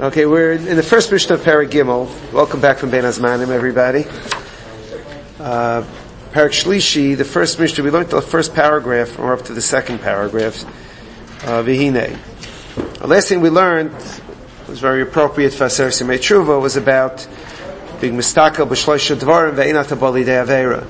Okay, we're in the first Mishnah of Perek Gimel. Welcome back from Ben Azmanim, everybody. Perek Shlishi, the first Mishnah, we learned the first paragraph, or up to the second paragraph, Vihine. The last thing we learned was very appropriate for Aser Simei Tshuva, was about being mistakel b'shloisha dvarim ve'inat habali de'avera.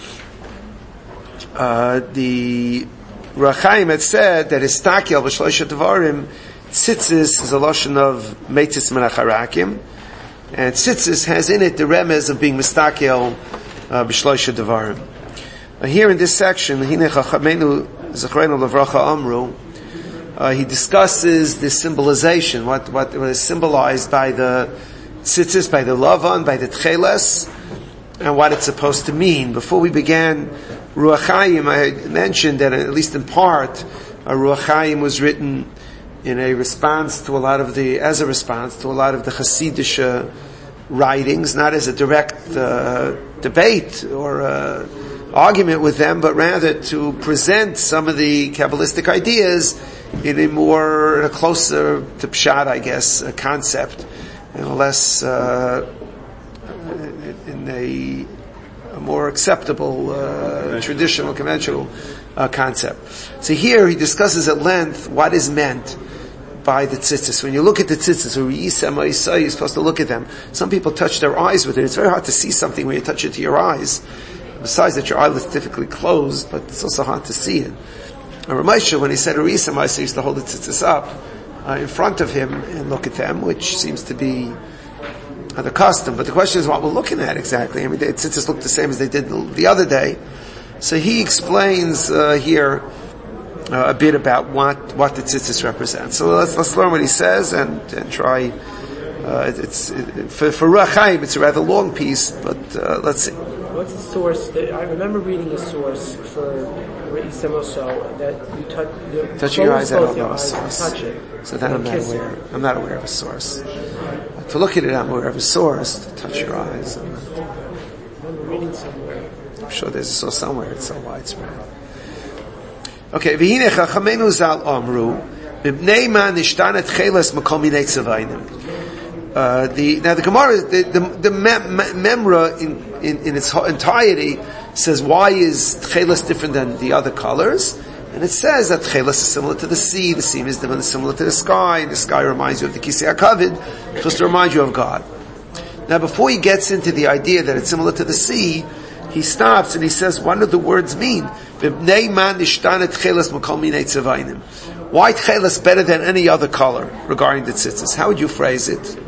The Rachaim had said that istakel b'shloisha dvarim, tzitzis is a lotion of meitzis menacharakim, and tzitzis has in it the remez of being mistakel b'shloisha devarim. Here in this section, Hine Chachamenu Zacharenu Levracha Amru, he discusses the symbolization, what is symbolized by the tzitzis, by the lavan, by the tcheles, and what it's supposed to mean. Before we began Ruach Chaim, I mentioned that at least in part, Ruach Chaim was written in a response to a lot of the Hasidic writings, not as a direct debate or argument with them, but rather to present some of the Kabbalistic ideas in a closer to Pshat, I guess, a concept, and a less in a more acceptable, traditional, conventional concept. So here he discusses at length what is meant by the tzitzis. When you look at the tzitzis, you're supposed to look at them. Some people touch their eyes with it. It's very hard to see something when you touch it to your eyes. Besides that your eyelids typically closed, but it's also hard to see it. And Ramesha, when he said Urisa Maisa, used to hold the tzitzis up in front of him and look at them, which seems to be the custom. But the question is what we're looking at exactly. I mean, the tzitzis look the same as they did the other day. So he explains here a bit about what the tzitzis represent. So let's learn what he says and try. For Ruach Chaim, it's a rather long piece, but let's see. What's the source? I remember reading a source for Re'isa Moso that you touch your eyes. I don't know a source. Touch it. So then I'm not aware of a source. To look at it, I'm aware of a source. To touch your eyes, I remember reading somewhere. I'm sure there's a source somewhere. It's so widespread. Okay, V'hine Chachamenu Zal Amru B'bnei Man Nishtanet Cheles Makom Minei Tzavayim. The Gemara, the Memra in its entirety says why is Tcheles different than the other colors, and it says that Tcheles is similar to the sea is similar to the sky reminds you of the Kisei HaKavod, supposed to remind you of God. Now before he gets into the idea that it's similar to the sea, he stops and he says, what do the words mean? Why Tcheles better than any other color regarding the tzitzis? How would you phrase it?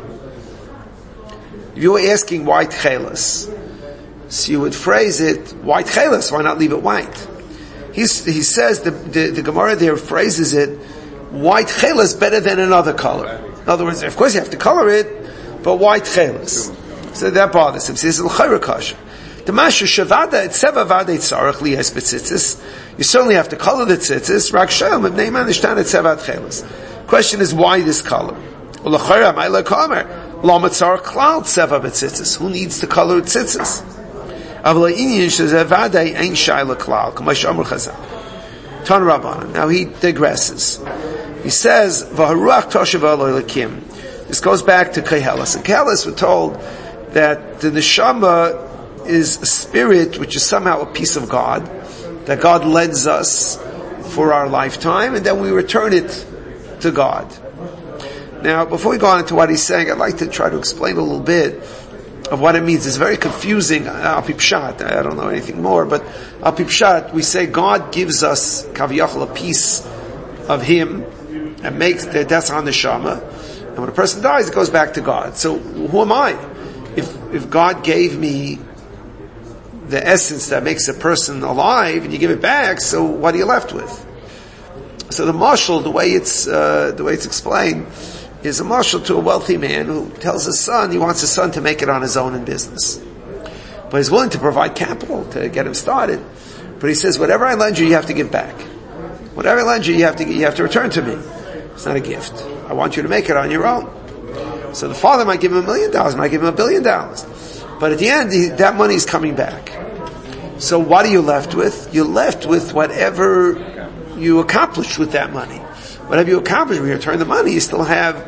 If you were asking why Tcheles, so you would phrase it, why Tcheles? Why not leave it white? He says, the Gemara there phrases it, why Tcheles better than another color? In other words, of course you have to color it, but why Tcheles? So that bothers him. He says, L'chayra the Masha Shavada, it's Seva Vade Tzarech Liyes B'tzitzis. You certainly have to color the tzitzis. Rak Shem, Ibnei Man Nishtan et Seva Tcheles. Question is, why this color? L'chayra, Ma'ila Kamer. Lama Tzarech Klal Seva B'tzitzis. Who needs to color tzitzis? Avla Inyan Shezeh Vade Ein Shayla Klal. K'mash Amr Chazal. Tan Rabbanan. Now he digresses. He says, V'haruach Toshav Eloi Lakim. This goes back to Kehelis. In Kehelis we're told that the neshama is a spirit which is somehow a piece of God, that God lends us for our lifetime, and then we return it to God. Now, before we go on into what he's saying, I'd like to try to explain a little bit of what it means. It's very confusing. Al Pi Pshat, I don't know anything more, but Al Pi Pshat, we say God gives us Kaviyachal, a piece of Him, and makes that's on the neshama, and when a person dies, it goes back to God. So, who am I? If God gave me the essence that makes a person alive, and you give it back, so what are you left with? So the mashal, the way it's explained, is a mashal to a wealthy man who tells his son he wants his son to make it on his own in business, but he's willing to provide capital to get him started. But he says, whatever I lend you, you have to give back. Whatever I lend you, you have to return to me. It's not a gift. I want you to make it on your own. So the father might give him $1 million, might give him $1 billion. But at the end, that money is coming back. So what are you left with? You're left with whatever you accomplished with that money. Whatever you accomplish when you return the money, you still have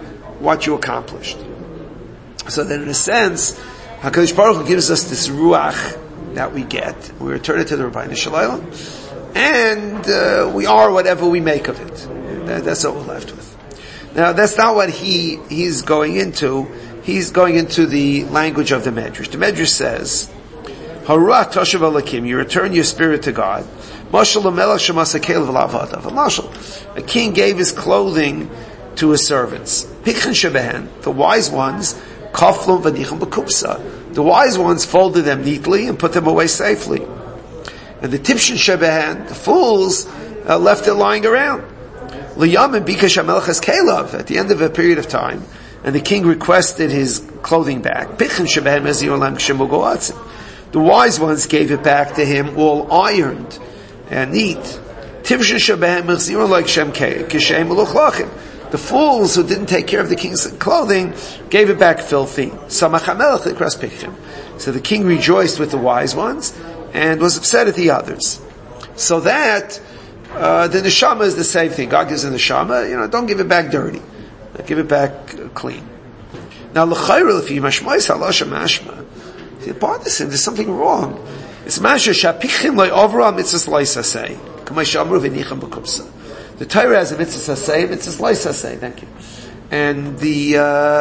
what you accomplished. So then in a sense, HaKadosh Baruch Hu gives us this ruach that we get. We return it to the Rabbeinu Shalom, and we are whatever we make of it. That's what we're left with. Now, that's not what he's going into. He's going into the language of the Medrash. The Medrash says, Haruach Toshav Elakim, you return your spirit to God. Mashal Melech Shemas HaKelev L'Avadav. Mashal, a king gave his clothing to his servants. Pikchen Shebehen, the wise ones, Kaflum V'Nicham B'Kupsa. The wise ones folded them neatly and put them away safely. And the Tipshin Shebehen, the fools, left it lying around. L'Yam and Bikash HaMelech HaKelev, at the end of a period of time, and the king requested his clothing back. Pikchen Shebehen Mezir Olam Kshem Ugoatzim. The wise ones gave it back to him, all ironed and neat. Tipshin Shebehen Mezir Olam Kshem Kishem Uloch. The fools who didn't take care of the king's clothing gave it back filthy. So the king rejoiced with the wise ones and was upset at the others. So that the neshama is the same thing. God gives the neshama, don't give it back dirty. Give it back clean. Now, l'chayra if you mashmais halasha mashma, there's something wrong. It's masha shapichim loy avra mitzvahs loisasei k'may shamru v'nicham b'kupsa. The Torah has a mitzvah asay, mitzvah slice asay. Thank you. And the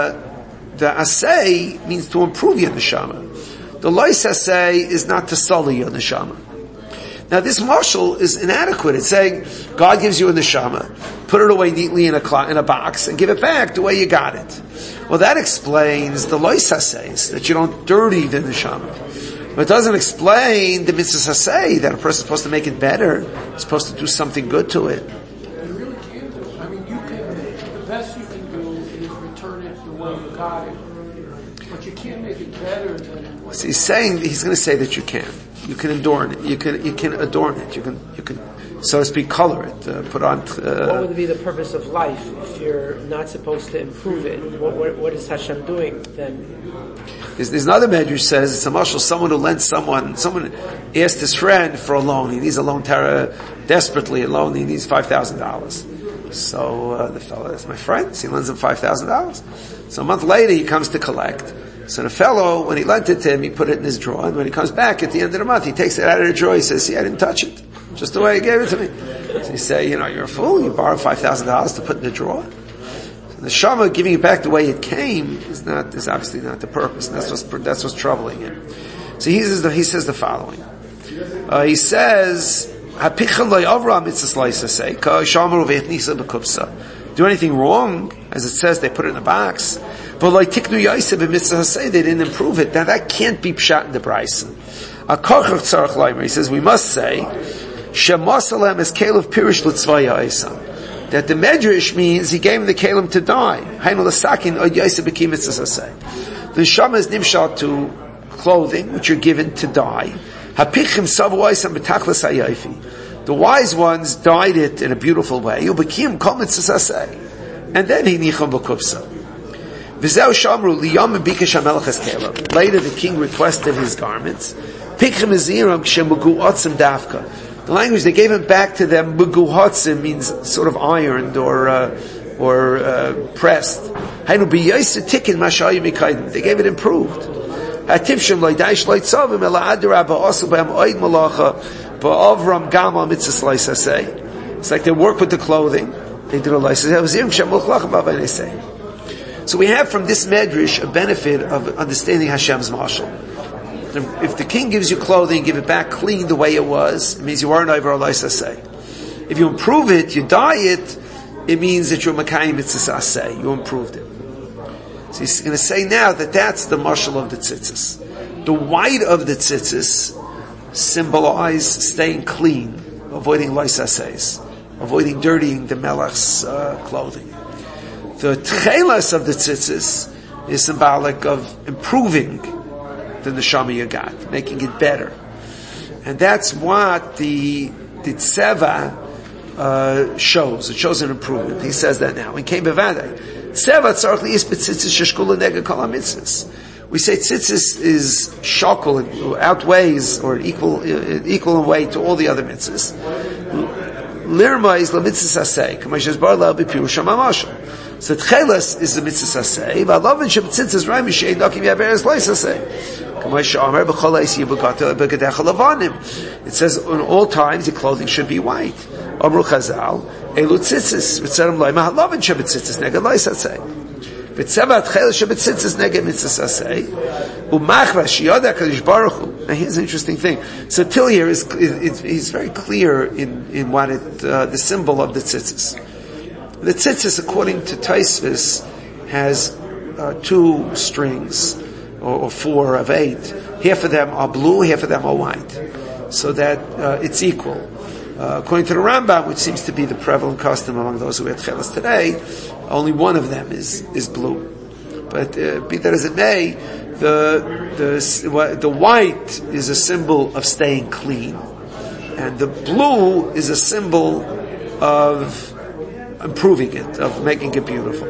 asay means to improve your neshama. The lice asay is not to sully your neshama. Now this marshal is inadequate. It's saying God gives you a neshama, put it away neatly in a box, and give it back the way you got it. Well, that explains the lice asays, that you don't dirty the neshama. But it doesn't explain the mitzvah asay, that a person is supposed to make it better, supposed to do something good to it. But you can't make it better than. So he's going to say that you can. You can adorn it. You can adorn it. You can, so to speak, color it. Put on. What would be the purpose of life if you're not supposed to improve it? What is Hashem doing then? There's another Medrash says it's a mashal. Someone who lent someone asked his friend for a loan. He needs a loan desperately a loan. He needs $5,000. So the fellow, that's my friend. So he lends him $5,000. So a month later he comes to collect. So the fellow, when he lent it to him, he put it in his drawer. And when he comes back at the end of the month, he takes it out of the drawer. He says, "See, I didn't touch it. Just the way he gave it to me." So you say, you're a fool. You borrowed $5,000 to put in the drawer. So the shama giving it back the way it came is obviously not the purpose. And that's what's troubling him. So he says the following. He says, do anything wrong, as it says, they put it in a box. But like tiknu yaiseh b'mitzvah say they didn't improve it. Now that can't be pshat in the brayso. He says we must say shemasalem is kelev pirish l'tzvaya isam. That the medrash means he gave him the kelim to die. Hainu l'sakin od yaiseh b'ki mitzvah say. The shama is nimshal to clothing which are given to die. Hapichim savu isam b'tachlas hayafi. The wise ones dyed it in a beautiful way. And then he nicham b'kupsa. Later the king requested his garments. The language they gave him back to them, muguhotzim, means sort of ironed or pressed. They gave it improved. It's like they work with the clothing. They did a license. So we have from this medrash a benefit of understanding Hashem's marshal. If the king gives you clothing, give it back clean the way it was, it means you aren't over a license. If you improve it, you dye it, it means that you're makayim mitzvah. You improved it. So he's going to say now that that's the marshal of the tzitzis. The white of the tzitzis symbolize staying clean, avoiding loisases, avoiding dirtying the melech's clothing. The tchelas of the tzitzis is symbolic of improving the neshama you got, making it better. And that's what the tzeva shows. It shows an improvement. He says that now. In Kein Bevadai, tzeva tzarich li'is b'tzitzis sheshkula nega kol ha-mitzvahs. We say tzitzis is shakul, outweighs or equal in weight to all the other mitzvahs. Lirma is la mitzvahs asay, k'mashes bar la b'pirush ha-mamashal. So Tchelas is the mitzvah saseh. V'alovin shebetzitzis raim mishein nakim yaveres loy saseh. It says in all times your clothing should be white. Amru Chazal, elu tzitzis, v'tzerim loy mahalovin shebetzitzis neged loy saseh. V'tzevat Tchelas shebetzitzis neged mitzvah saseh. U'machra shiyoda HaKadosh Baruch Hu. Now here's an interesting thing. So till here is very clear in what the symbol of the tzitzis. The tzitzis, according to Tosfos, has 2 strings, or 4 of 8. Half of them are blue, half of them are white. So that it's equal. According to the Rambam, which seems to be the prevalent custom among those who wear tchelas today, only one of them is blue. But be that as it may, the white is a symbol of staying clean, and the blue is a symbol of improving it, of making it beautiful.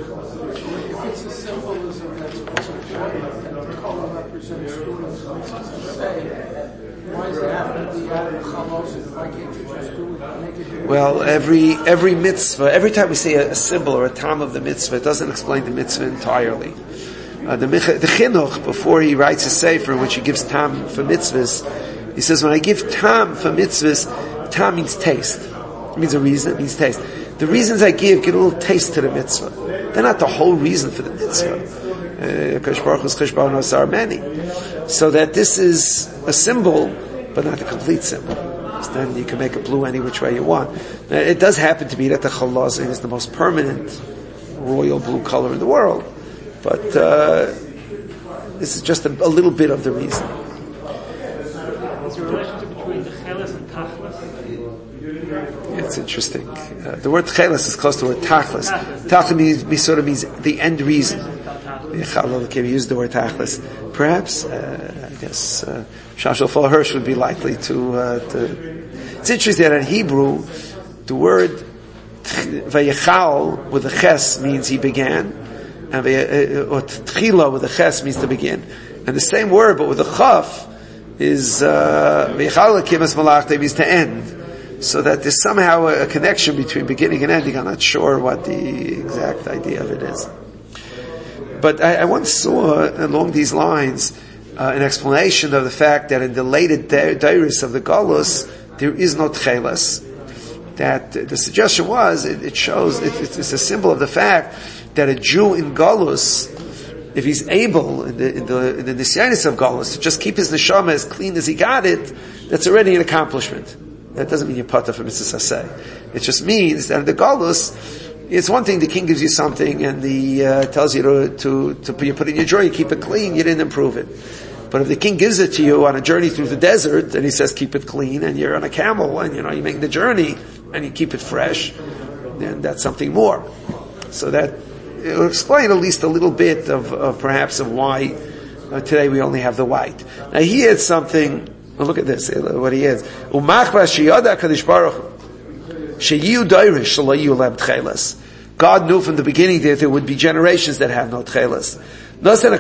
Well, every mitzvah, every time we say a symbol or a tam of the mitzvah, it doesn't explain the mitzvah entirely. The Chinuch, before he writes a sefer, in which he gives tam for mitzvahs, he says, when I give tam for mitzvahs, tam means taste. It means a reason, it means taste. The reasons I give a little taste to the mitzvah. They're not the whole reason for the mitzvah. Kadosh Baruch Hu's cheshbon are many. So that this is a symbol, but not a complete symbol. So then you can make it blue any which way you want. Now, it does happen to be that the chalazin is the most permanent royal blue color in the world. But this is just a little bit of the reason. Is there a relationship between the chelas and tachlis? It's interesting. The word chelas is close to the word tachlis. Tachlis means the end reason. We use the word tachlis. Perhaps, I guess, Shashal Fal Hirsch would be likely to. It's interesting that in Hebrew, the word vayechal with a ches means he began, and or tchila with a ches means to begin. And the same word, but with a chaf, is vayechal lekimas malachte means to end. So that there's somehow a connection between beginning and ending. I'm not sure what the exact idea of it is. But I once saw along these lines an explanation of the fact that in the later diaries of the Galus, there is no tchelas. That the suggestion was, it shows, it's a symbol of the fact that a Jew in Galus, if he's able, in the Nisyanis of Galus, to just keep his neshama as clean as he got it, that's already an accomplishment. That doesn't mean you're pata for mitzvah saseh. It just means that in the Galus, it's one thing the king gives you something and he tells you to put it in your drawer, you keep it clean, you didn't improve it. But if the king gives it to you on a journey through the desert and he says keep it clean, and you're on a camel and you make the journey and you keep it fresh, then that's something more. So that it will explain at least a little bit of perhaps of why today we only have the white. Now he had something. Well, look at this. What he is. God knew from the beginning that there would be generations that have no tchelas. The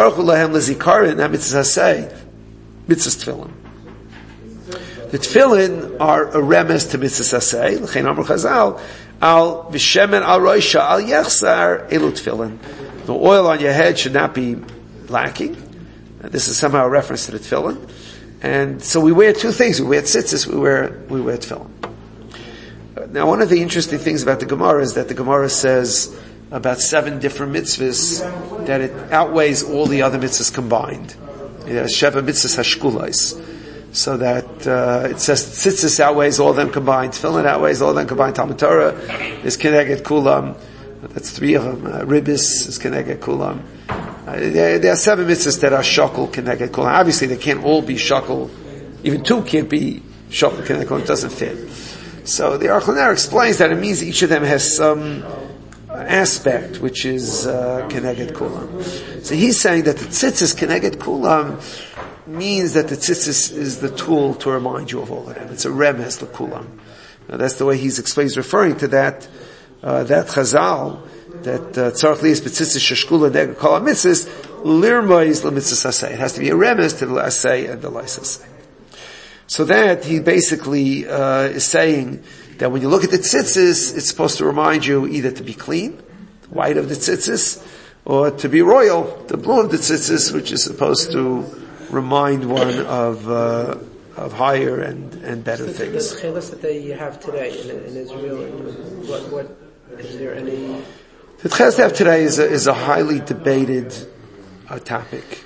tefillin are a remes to mitzvah saseh. L'chein amar Chazal, al v'shemen al roisha al yechsar elu tefillin. The oil on your head should not be lacking. This is somehow a reference to the tefillin. And so we wear 2 things. We wear tzitzis, we wear tefillin. Now, one of the interesting things about the Gemara is that the Gemara says about 7 different mitzvahs that it outweighs all the other mitzvahs combined. Sheva mitzvahs hashkulais. So that it says tzitzis outweighs all of them combined, tefillin outweighs all of them combined, Talmud Torah is keneged kulam, that's 3 of them, Ribis is keneged kulam. There are 7 mitzvahs that are shakul keneged kulam. Obviously they can't all be shakul, even 2 can't be shakul keneged kulam, it doesn't fit. So the Aruch LaNer explains that it means each of them has some aspect which is keneged kulam. So he's saying that the tzitzis keneged kulam means that the tzitzis is the tool to remind you of all of them. It's a remes l'kulam. Now that's the way he's referring to that chazal, that tzarech liyas b'tzitzis sheshkula neged kol hamitzvos lirmois l'mitzvos aseh. It has to be a remes to the aseh and the lais aseh. So that he basically is saying that when you look at the tzitzis, it's supposed to remind you either to be clean, white of the tzitzis, or to be royal, the blue of the tzitzis, which is supposed to remind one of higher and better things. The chelas that they have today in Israel, what is there any? The chelas they have today is a highly debated topic,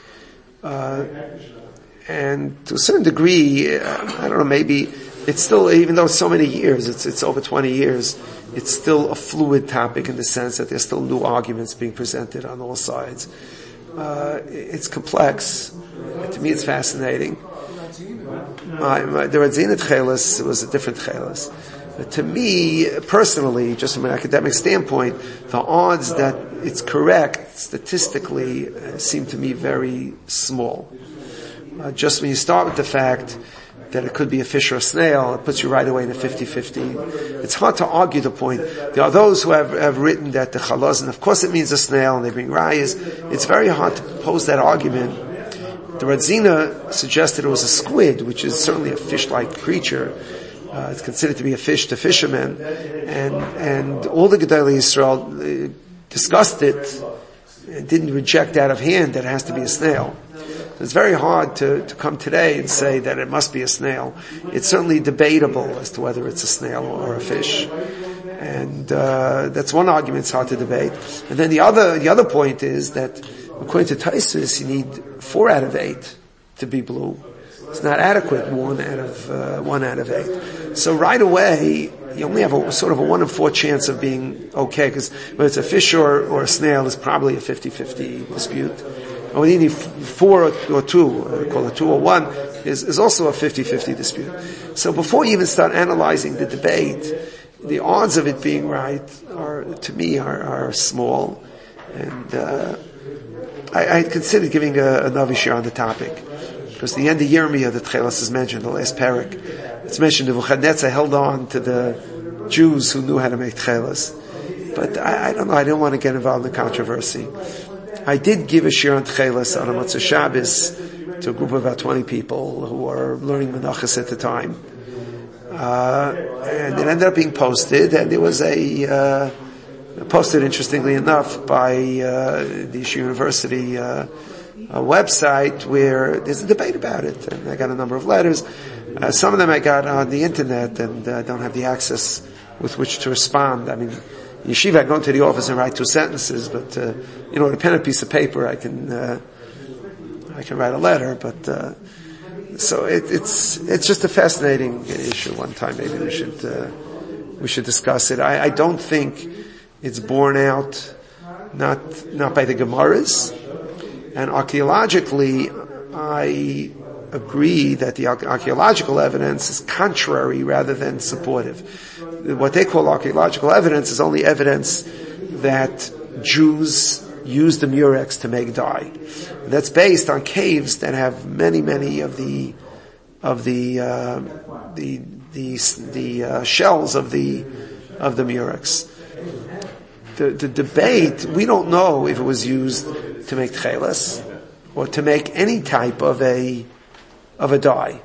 and to a certain degree, I don't know, maybe it's still, even though it's so many years, it's over 20 years, it's still a fluid topic in the sense that there's still new arguments being presented on all sides. It's complex. To me, it's fascinating. The Radzina Chelas was a different Chelas. To me, personally, just from an academic standpoint, the odds that it's correct statistically seem to me very small. Just when you start with the fact that it could be a fish or a snail, it puts you right away in a 50-50. It's hard to argue the point. There are those who have written that the chalazin, of course it means a snail, and they bring rayas. It's very hard to pose that argument. The Radzina suggested it was a squid, which is certainly a fish-like creature. It's considered to be a fish to fishermen. And all the Gedolei Yisrael discussed it and didn't reject out of hand that it has to be a snail. It's very hard to come today and say that it must be a snail. It's certainly debatable as to whether it's a snail or a fish. And that's one argument, it's hard to debate. And then the other point is that according to Taisus, you need 4 out of 8 to be blue. It's not adequate 1 out of 8. So right away, you only have a sort of a 1 in 4 chance of being okay, because whether it's a fish or a snail, it's probably a 50-50 dispute. Or you need 4 or 2, call it 2 or 1, is also a 50-50 dispute. So before you even start analyzing the debate, the odds of it being right to me are small. And I considered giving a Navi share on the topic, because the end of Yirmiyah, the Tchelas is mentioned, the last parak. It's mentioned Nebuchadnezzar held on to the Jews who knew how to make Tchelas. But I don't know, I didn't want to get involved in the controversy. I did give a shir on Tchelas on a Motzei Shabbos to a group of about 20 people who were learning Menachos at the time. And it ended up being posted, and there was posted, interestingly enough, by the Yeshiva University website, where there's a debate about it. And I got a number of letters. Some of them I got on the internet, and I don't have the access with which to respond. I mean, in yeshiva, I go into the office and write 2 sentences, but with a pen and piece of paper, I can write a letter. But so it's just a fascinating issue. One time, maybe we should discuss it. I don't think it's borne out, not by the Gemaras, and archaeologically, I agree that the archaeological evidence is contrary rather than supportive. What they call archaeological evidence is only evidence that Jews used the murex to make dye. And that's based on caves that have many of the shells of the murex. The debate, we don't know if it was used to make tcheles or to make any type of a dye.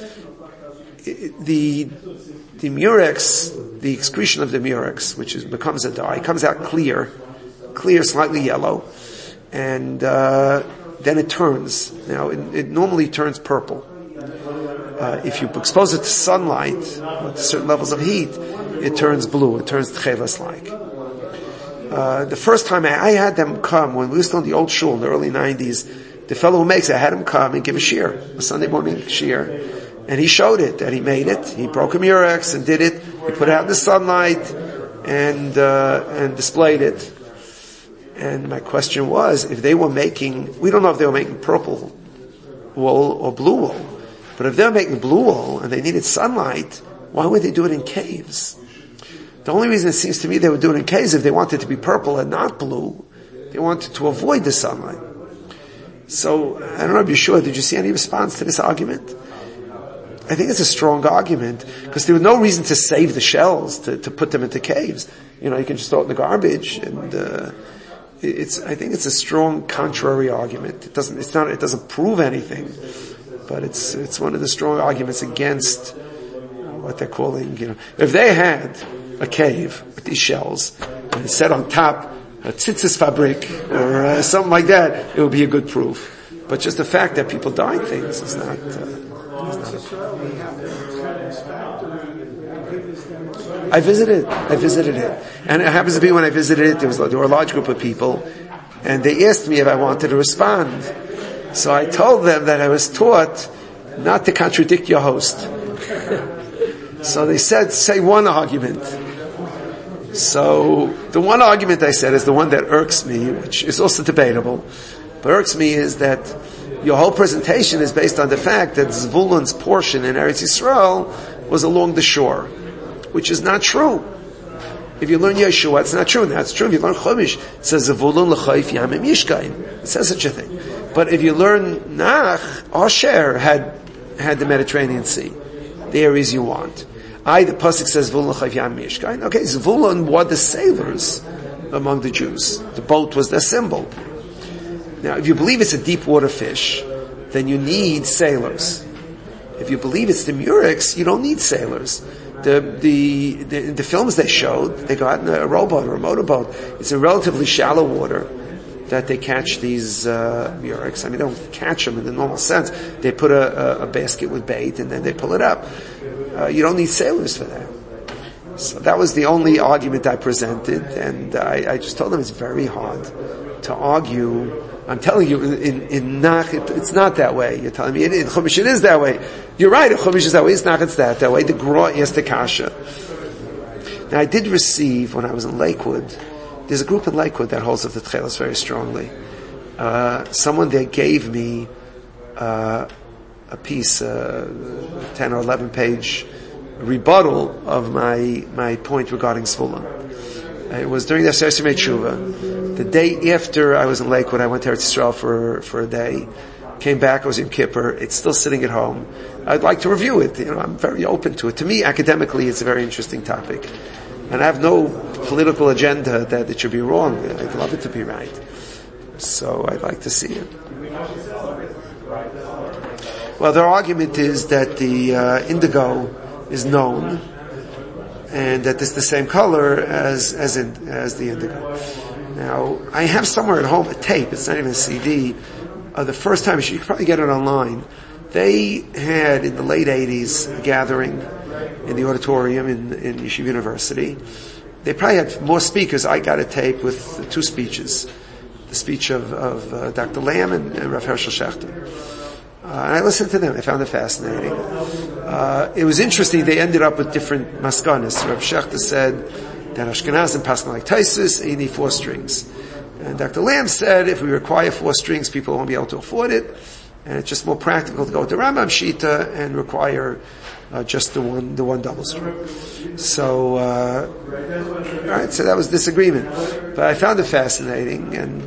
The murex, the excretion of the murex, which becomes a dye, comes out clear, slightly yellow, and then it turns. Now, it normally turns purple. If you expose it to sunlight, with certain levels of heat, it turns blue. It turns tcheles-like. The first time I had them come, when we were still in the old shul in the early 90s, the fellow who makes it, I had him come and give a shiur, a Sunday morning shiur. And he showed it, that he made it. He broke a murex and did it. He put it out in the sunlight and displayed it. And my question was, if they were making, we don't know if they were making purple wool or blue wool, but if they were making blue wool and they needed sunlight, why would they do it in caves? The only reason it seems to me they would do it in caves if they wanted it to be purple and not blue. They wanted to avoid the sunlight. So, I don't know if you're sure, did you see any response to this argument? I think it's a strong argument, because there was no reason to save the shells, to put them into caves. You can just throw it in the garbage, and I think it's a strong contrary argument. It doesn't prove anything, but it's one of the strong arguments against what they're calling, if they had a cave with these shells, and it said on top, tzitzis fabrik or something like that, it would be a good proof. But just the fact that people dye things is not. I visited it, and it happens to be when I visited it, there were a large group of people, and they asked me if I wanted to respond. So I told them that I was taught not to contradict your host. So they said, say one argument. So the one argument I said is the one that irks me, which is also debatable, but irks me is that your whole presentation is based on the fact that Zvulun's portion in Eretz Yisrael was along the shore, which is not true. If you learn Yeshua, it's not true. That's true. If you learn Chumash, it says Zvulun l'chayif yamim yishkain. It says such a thing. But if you learn Nach, Asher had the Mediterranean Sea, the areas you want. The pasuk says Zvulun l'chayif yamim yishkain. Okay, Zvulun were the sailors among the Jews. The boat was their symbol. Now, if you believe it's a deep water fish, then you need sailors. If you believe it's the murex, you don't need sailors. The films they showed, they go out in a rowboat or a motorboat. It's in relatively shallow water that they catch these murex. I mean, they don't catch them in the normal sense. They put a basket with bait and then they pull it up. You don't need sailors for that. So that was the only argument I presented, and I just told them it's very hard to argue. I'm telling you, in Nach, it's not that way. You're telling me in Chumash it is that way. You're right, in Chumash is that way. It's Nach, it's that way. The Gra is the Kasha. Now, I did receive, when I was in Lakewood, there's a group in Lakewood that holds of the Tchelos very strongly. Someone there gave me a piece, 10 or 11 page rebuttal of my point regarding Zvulun. It was during the Aseret Yemei Tshuva. The day after I was in Lakewood, I went to Eretz Yisrael for a day. Came back, I was in Kippur. It's still sitting at home. I'd like to review it. I'm very open to it. To me, academically, it's a very interesting topic. And I have no political agenda that it should be wrong. I'd love it to be right. So I'd like to see it. Well, their argument is that the indigo is known, and that it's the same color as the indigo. Now, I have somewhere at home a tape, it's not even a CD, the first time, you can probably get it online. They had, in the late 80s, a gathering in the auditorium in Yeshiva University. They probably had more speakers. I got a tape with 2 speeches. The speech of Dr. Lamb and Rav Hershel Schachter. And I listened to them. I found it fascinating. It was interesting. They ended up with different maskanas. Rav Schachter said that Ashkenazim pass like Taisus, and you need 4 strings. And Dr. Lamb said if we require 4 strings, people won't be able to afford it, and it's just more practical to go to Rambam Shita and require just the one double string. So, all right. So that was disagreement, but I found it fascinating. And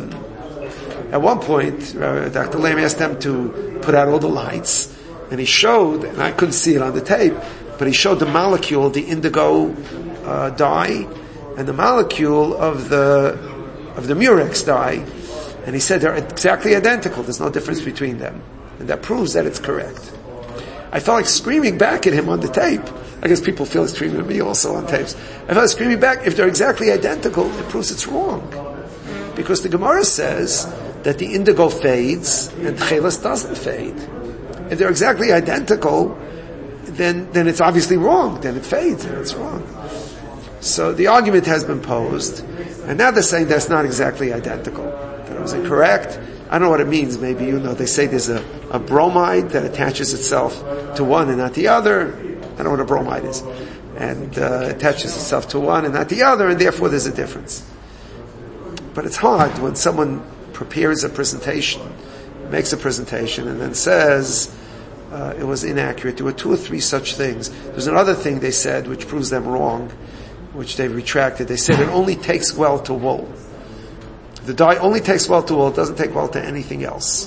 at one point, Dr. Lamb asked them to put out all the lights, and he showed, and I couldn't see it on the tape, but he showed the molecule, the indigo dye, and the molecule of the murex dye, and he said they're exactly identical. There's no difference between them, and that proves that it's correct. I felt like screaming back at him on the tape. I guess people feel like screaming at me also on tapes. I felt like screaming back. If they're exactly identical, it proves it's wrong, because the Gemara says that the indigo fades and Tchelas doesn't fade. If they're exactly identical, then it's obviously wrong. Then it fades and it's wrong. So the argument has been posed, and now they're saying that's not exactly identical. That it was incorrect. I don't know what it means. Maybe you know. They say there's a bromide that attaches itself to one and not the other. I don't know what a bromide is. And attaches itself to one and not the other, and therefore there's a difference. But it's hard when someone prepares a presentation, makes a presentation, and then says it was inaccurate. There were 2 or 3 such things. There's another thing they said which proves them wrong, which they retracted. They said it only takes well to wool. The dye only takes well to wool, it doesn't take well to anything else.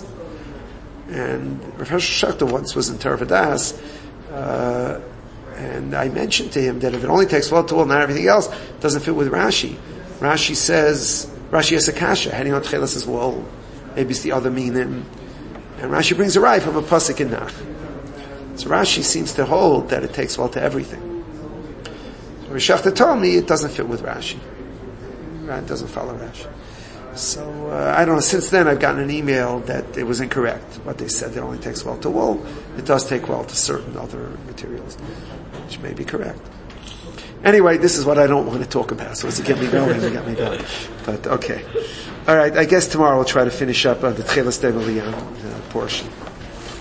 And Rav Hershel Schachter once was in Tervadas, and I mentioned to him that if it only takes well to wool, not everything else, it doesn't fit with Rashi. Rashi has a kasha, heading on Tchelas as well. Maybe it's the other meaning. And Rashi brings a right from a pasuk in Nach. So Rashi seems to hold that it takes well to everything. So Rav Schachter told me it doesn't fit with Rashi. It doesn't follow Rashi. So, I don't know, since then I've gotten an email that it was incorrect. What they said, it only takes well to wool. It does take well to certain other materials, which may be correct. Anyway, this is what I don't want to talk about, so to get me going, to get me going. But, okay. Alright, I guess tomorrow we'll try to finish up on the Tchelas Dev Eliyahu portion.